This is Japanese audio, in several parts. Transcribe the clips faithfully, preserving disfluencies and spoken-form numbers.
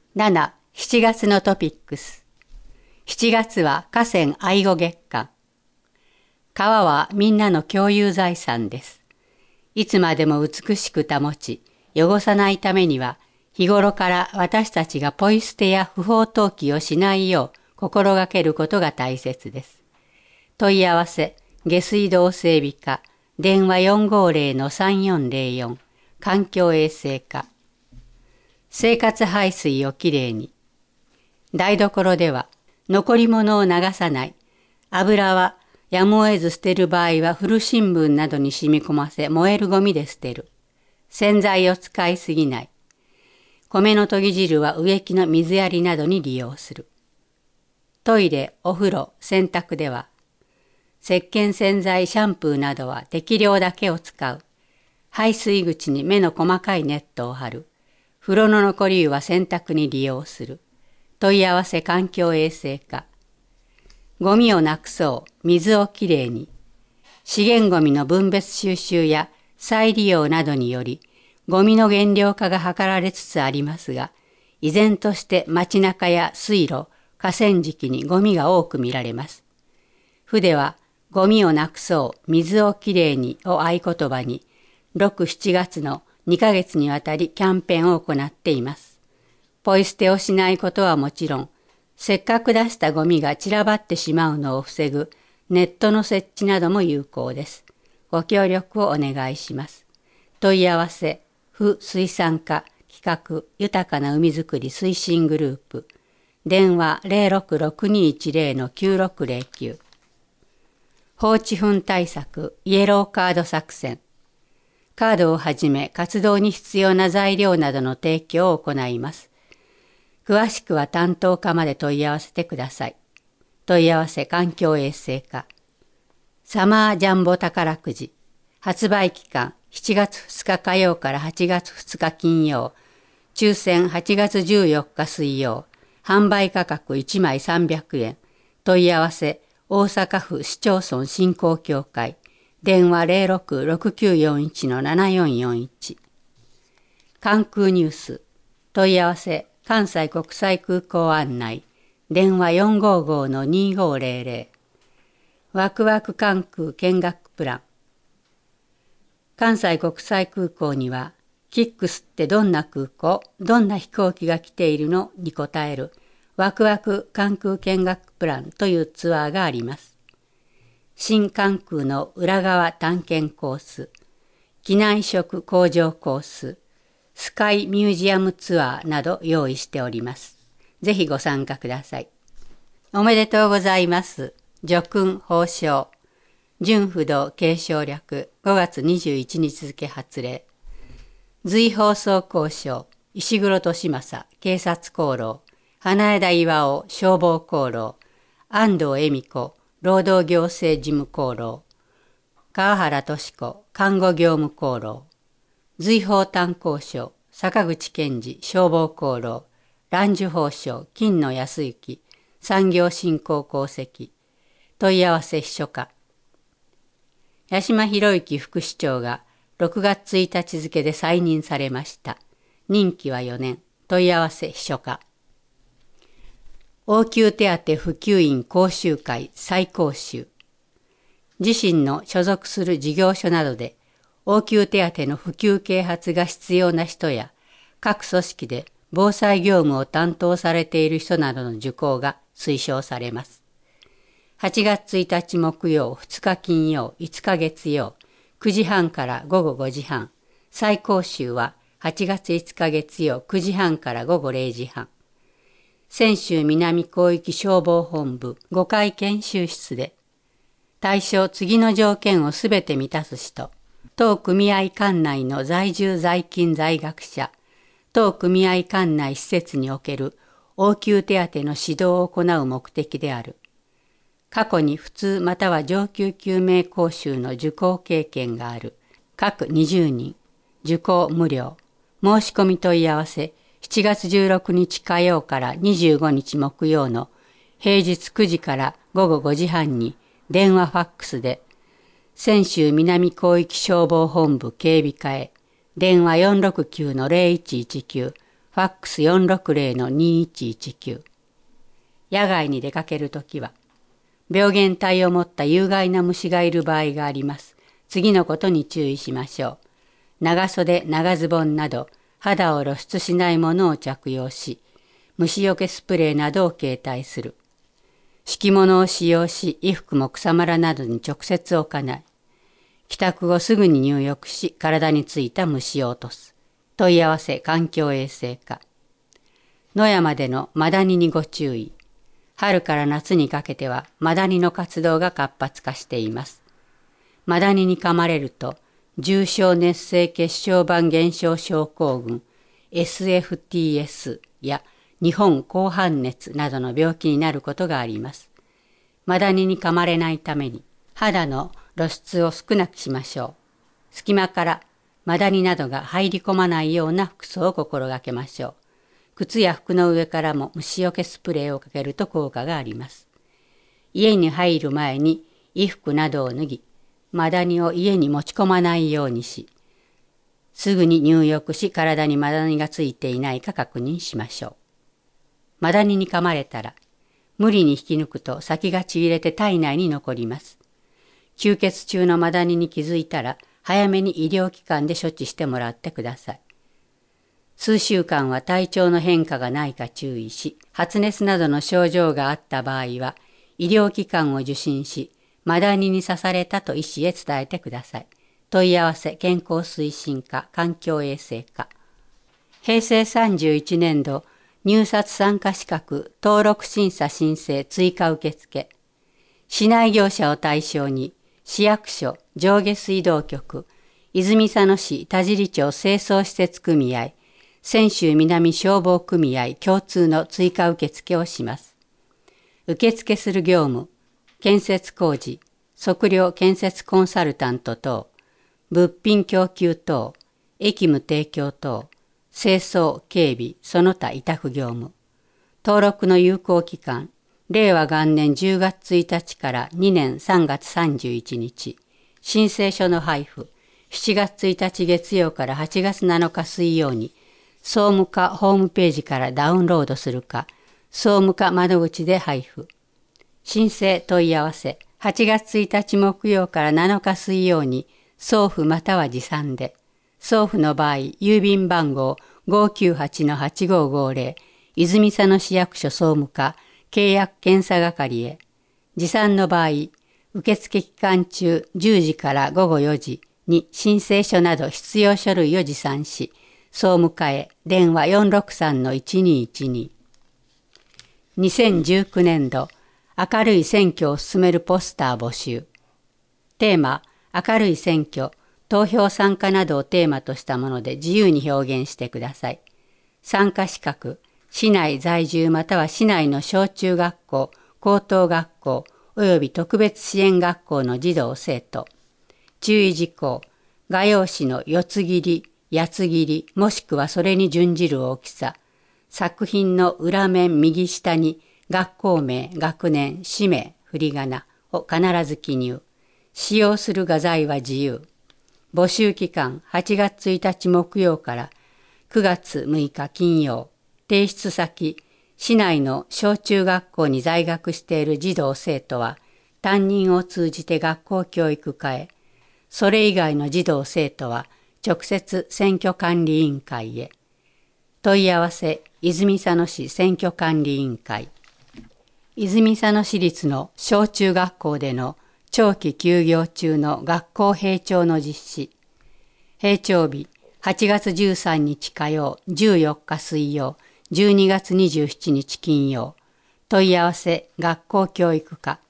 なな、しちがつのトピックス。しちがつは河川愛護月間。川はみんなの共有財産です。いつまでも美しく保ち、汚さないためには、日頃から私たちがポイ捨てや不法投棄をしないよう心がけることが大切です。問い合わせ、下水道整備課、電話 よんごーぜろのさんよんぜろよん、環境衛生課。生活排水をきれいに。台所では、残り物を流さない。油はやむを得ず捨てる場合は古新聞などに染み込ませ燃えるゴミで捨てる。洗剤を使いすぎない。米の研ぎ汁は植木の水やりなどに利用する。トイレ、お風呂、洗濯では、石鹸洗剤、シャンプーなどは適量だけを使う。排水口に目の細かいネットを張る。風呂の残り湯は洗濯に利用する。問い合わせ環境衛生課。ゴミをなくそう、水をきれいに。資源ゴミの分別収集や再利用などにより、ゴミの減量化が図られつつありますが、依然として街中や水路、河川敷にゴミが多く見られます。府では、ゴミをなくそう、水をきれいにを合言葉に、ろく、しちがつのにかげつにわたりキャンペーンを行っています。ポイ捨てをしないことはもちろん、せっかく出したゴミが散らばってしまうのを防ぐネットの設置なども有効です。ご協力をお願いします。問い合わせ、府水産課企画豊かな海づくり推進グループ。電話 ゼロろくろくにいちゼロのきゅうろくゼロきゅう。放置糞対策イエローカード作戦。カードをはじめ活動に必要な材料などの提供を行います。詳しくは担当課まで問い合わせてください。問い合わせ環境衛生課。サマージャンボ宝くじ。発売期間しちがつふつか火曜からはちがつふつか金曜。抽選はちがつじゅうよっか水曜。販売価格いちまいさんびゃくえん。問い合わせ大阪府市町村振興協会。電話 ゼロろくろくきゅうよんいちのななよんよんいち。関空ニュース。問い合わせ関西国際空港案内。電話 よんごーごーのにごーぜろぜろ。ワクワク関空見学プラン。関西国際空港には、キックスってどんな空港、どんな飛行機が来ているのに答えるワクワク関空見学プランというツアーがあります。新関空の裏側探検コース、機内食工場コース、スカイミュージアムツアーなど用意しております。ぜひご参加ください。おめでとうございます。叙勲褒章。純不動継承略ごがつにじゅういちにち付発令。随放送交渉石黒利正警察功労。花枝巌消防功労。安藤恵美子労働行政事務功労。川原敏子看護業務功労。随宝炭工省坂口健二消防功労。蘭寿宝章金野康之産業振興功績。問い合わせ秘書課。八島博之副市長がろくがつついたち付で再任されました。任期はよねん。問い合わせ秘書課。応急手当普及員講習会再講習。自身の所属する事業所などで応急手当の普及啓発が必要な人や各組織で防災業務を担当されている人などの受講が推奨されます。はちがつついたち木曜、ふつか金曜、いつか月曜、くじはんからごごごじはん。再講習ははちがついつか月曜、くじはんからごごれいじはん。泉州南広域消防本部ごかい研修室で、対象次の条件をすべて満たす人、当組合管内の在住在勤在学者、当組合管内施設における応急手当の指導を行う目的である。過去に普通または上級救命講習の受講経験がある。各にじゅうにん。受講無料。申し込み問い合わせ、しちがつじゅうろくにち火曜からにじゅうごにち木曜の平日くじからごごごじはんに電話ファックスで、泉州南広域消防本部警備課へ、電話 よんろくきゅうのぜろいちいちきゅう、 ファックス よんろくぜろのにいちいちきゅう。野外に出かけるときは、病原体を持った有害な虫がいる場合があります。次のことに注意しましょう。長袖、長ズボンなど肌を露出しないものを着用し、虫除けスプレーなどを携帯する。敷物を使用し、衣服も草むらなどに直接置かない。帰宅後すぐに入浴し、体についた虫を落とす。問い合わせ環境衛生課。野山でのマダニにご注意。春から夏にかけてはマダニの活動が活発化しています。マダニに噛まれると、重症熱性血小板減少症候群 エスエフティーエス や日本紅斑熱などの病気になることがあります。マダニに噛まれないために肌の露出を少なくしましょう。隙間からマダニなどが入り込まないような服装を心がけましょう。靴や服の上からも虫除けスプレーをかけると効果があります。家に入る前に衣服などを脱ぎ、マダニを家に持ち込まないようにし、すぐに入浴し体にマダニがついていないか確認しましょう。マダニに噛まれたら、無理に引き抜くと先がちぎれて体内に残ります。吸血中のマダニに気づいたら、早めに医療機関で処置してもらってください。数週間は体調の変化がないか注意し、発熱などの症状があった場合は、医療機関を受診し、マダニに刺されたと医師へ伝えてください。問い合わせ健康推進課環境衛生課。へいせいさんじゅういちねんど入札参加資格登録審査申請追加受付。市内業者を対象に市役所上下水道局泉佐野市田尻町清掃施設組合泉州南消防組合共通の追加受付をします。受付する業務、建設工事、測量建設コンサルタント等、物品供給等、役務提供等、清掃、警備、その他委託業務。登録の有効期間、れいわ元年じゅうがつついたちからにねんさんがつさんじゅういちにち。申請書の配布、しちがつついたち月曜からはちがつなのか水曜に、総務課ホームページからダウンロードするか、総務課窓口で配布。申請問い合わせ、はちがつついたち木曜からなのか水曜に、送付または持参で。送付の場合、郵便番号 ごきゅうはちのはちごごぜろ、泉佐野市役所総務課、契約検査係へ。持参の場合、受付期間中じゅうじからごごよじに申請書など必要書類を持参し、総務課へ電話 よんろくさんのいちにいちに。にせんじゅうきゅうねんど明るい選挙を進めるポスター募集。テーマ、明るい選挙、投票参加などをテーマとしたもので自由に表現してください。参加資格、市内在住または市内の小中学校、高等学校及び特別支援学校の児童生徒。注意事項、画用紙の四つ切り、八つ切り、もしくはそれに準じる大きさ。作品の裏面右下に学校名、学年、氏名、振り仮名を必ず記入。使用する画材は自由。募集期間はちがつついたち木曜からくがつむいか金曜。提出先、市内の小中学校に在学している児童生徒は担任を通じて学校教育課へ。それ以外の児童生徒は直接選挙管理委員会へ。問い合わせ、泉佐野市選挙管理委員会。泉佐野市立の小中学校での長期休業中の学校閉庁の実施。閉庁日、はちがつじゅうさんにち火曜、じゅうよっか水曜、じゅうにがつにじゅうしちにち金曜。問い合わせ、学校教育課。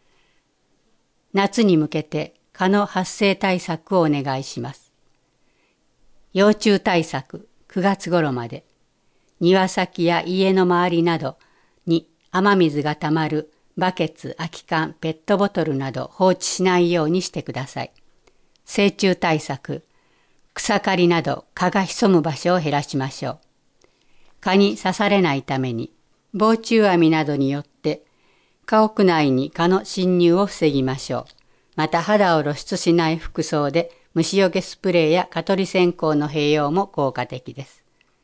夏に向けて蚊の発生対策をお願いします。幼虫対策、くがつ頃まで。庭先や家の周りなどに雨水がたまるバケツ、空き缶、ペットボトルなど放置しないようにしてください。成虫対策、草刈りなど蚊が潜む場所を減らしましょう。蚊に刺されないために防虫網などによって家屋内に蚊の侵入を防ぎましょう。また肌を露出しない服装で虫除けスプレーや蚊取り線香の併用も効果的です。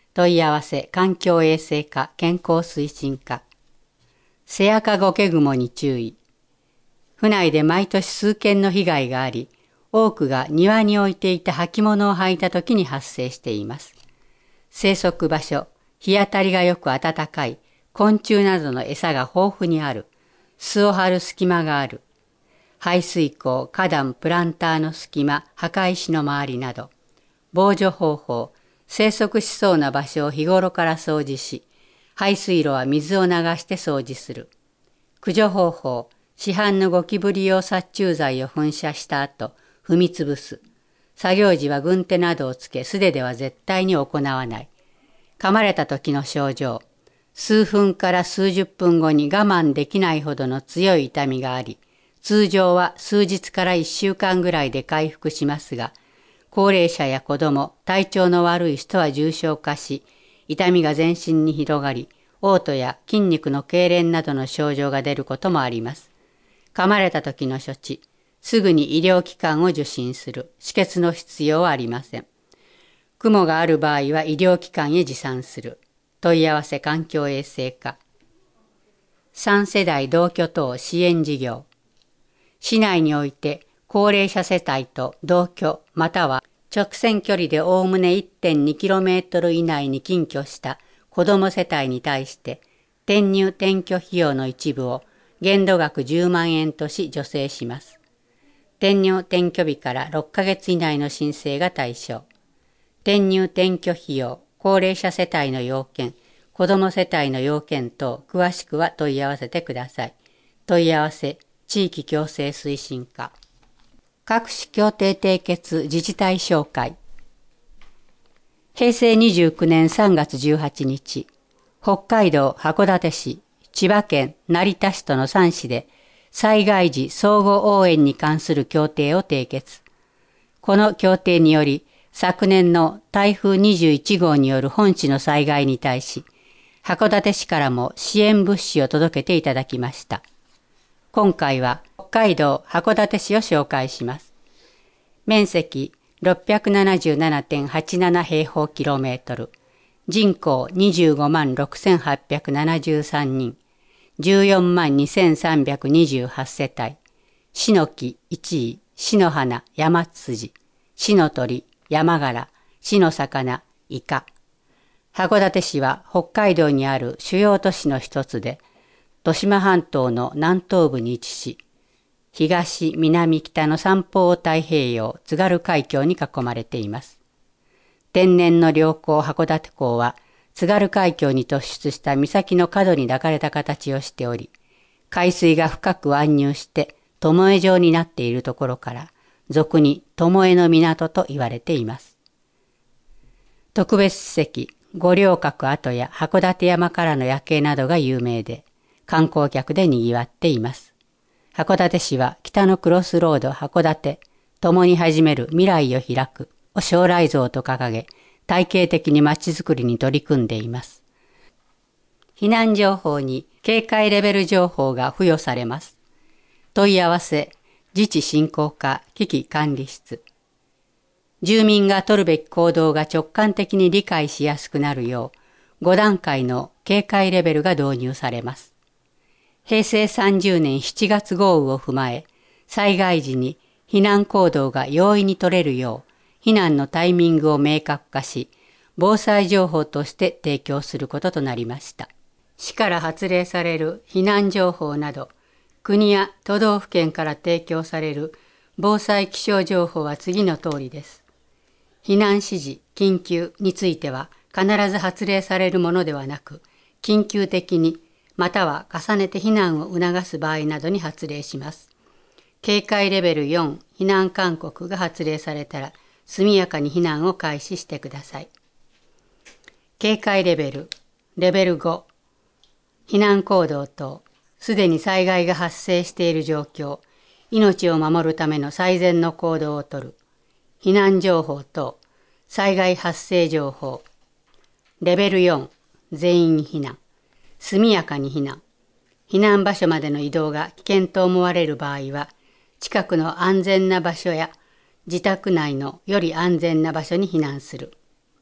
問い合わせ環境衛生課健康推進課。セアカゴケグモに注意。府内で毎年数件の被害があり、多くが庭に置いていた履物を履いた時に発生しています。生息場所、日当たりがよく暖かい、昆虫などの餌が豊富にある、巣を張る隙間がある、排水溝、花壇、プランターの隙間、墓石の周りなど、防除方法、生息しそうな場所を日頃から掃除し、排水路は水を流して掃除する。駆除方法、市販のゴキブリ用殺虫剤を噴射した後、踏みつぶす。作業時は軍手などをつけ、素手では絶対に行わない。噛まれた時の症状、数分から数十分後に我慢できないほどの強い痛みがあり、通常は数日からいっしゅうかんぐらいで回復しますが、高齢者や子供、体調の悪い人は重症化し、痛みが全身に広がり、嘔吐や筋肉の痙攣などの症状が出ることもあります。噛まれた時の処置、すぐに医療機関を受診する。止血の必要はありません。クモがある場合は医療機関へ持参する。問い合わせ環境衛生課。さん世代同居等支援事業。市内において高齢者世帯と同居または直線距離でおおむね いってんにキロメートル 以内に近居した子ども世帯に対して転入転居費用の一部を限度額じゅうまんえんとし助成します。転入転居日からろっかげつ以内の申請が対象。転入転居費用、高齢者世帯の要件、子ども世帯の要件等、詳しくは問い合わせてください。問い合わせ、地域共生推進課。各種協定締結自治体紹介。へいせいにじゅうきゅうねんさんがつじゅうはちにち、北海道函館市、千葉県成田市とのさん市で、災害時相互応援に関する協定を締結。この協定により、昨年の台風にじゅういちごうによる本市の災害に対し、函館市からも支援物資を届けていただきました。今回は北海道函館市を紹介します。面積 ろっぴゃくななじゅうななてんはちなな 平方キロメートル、人口にじゅうごまんろくせんはっぴゃくななじゅうさんにん、じゅうよんまんにせんさんびゃくにじゅうはち世帯、シノキいちい、シノハナ、ヤマツツジ、シノトリ、ヤマガラ、シノサカナ、イカ。函館市は北海道にある主要都市の一つで、渡島半島の南東部に位置し、東、南、北の三方太平洋、津軽海峡に囲まれています。天然の良港函館港は、津軽海峡に突出した岬の角に抱かれた形をしており、海水が深く暗入して巴状になっているところから、俗に巴の港と言われています。特別史跡、五稜郭跡や函館山からの夜景などが有名で、観光客で賑わっています。函館市は北のクロスロード函館、共に始める未来を開くを将来像と掲げ、体系的にまちづくりに取り組んでいます。避難情報に警戒レベル情報が付与されます。問い合わせ、自治振興課危機管理室。住民が取るべき行動が直感的に理解しやすくなるよう、ごだんかいの警戒レベルが導入されます。へいせいさんじゅうねんしちがつ豪雨を踏まえ、災害時に避難行動が容易に取れるよう、避難のタイミングを明確化し、防災情報として提供することとなりました。市から発令される避難情報など、国や都道府県から提供される防災気象情報は次の通りです。避難指示、緊急については必ず発令されるものではなく、緊急的にまたは重ねて避難を促す場合などに発令します。警戒レベルよん、避難勧告が発令されたら、速やかに避難を開始してください。警戒レベル、レベルご、避難行動等、すでに災害が発生している状況、命を守るための最善の行動をとる、避難情報等、災害発生情報、レベルよん、全員避難、速やかに避難、避難場所までの移動が危険と思われる場合は、近くの安全な場所や自宅内のより安全な場所に避難する。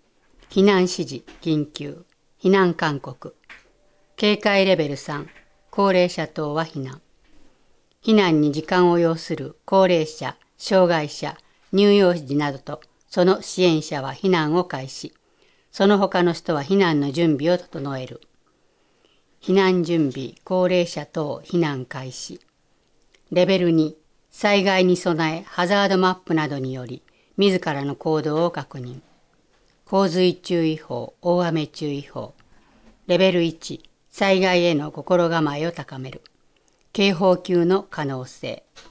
避難指示、緊急、避難勧告。警戒レベルさん、高齢者等は避難。避難に時間を要する高齢者、障害者、乳幼児などとその支援者は避難を開始。その他の人は避難の準備を整える。避難準備、高齢者等避難開始。レベルに、災害に備えハザードマップなどにより自らの行動を確認。洪水注意報、大雨注意報。レベルいち、災害への心構えを高める。警報級の可能性。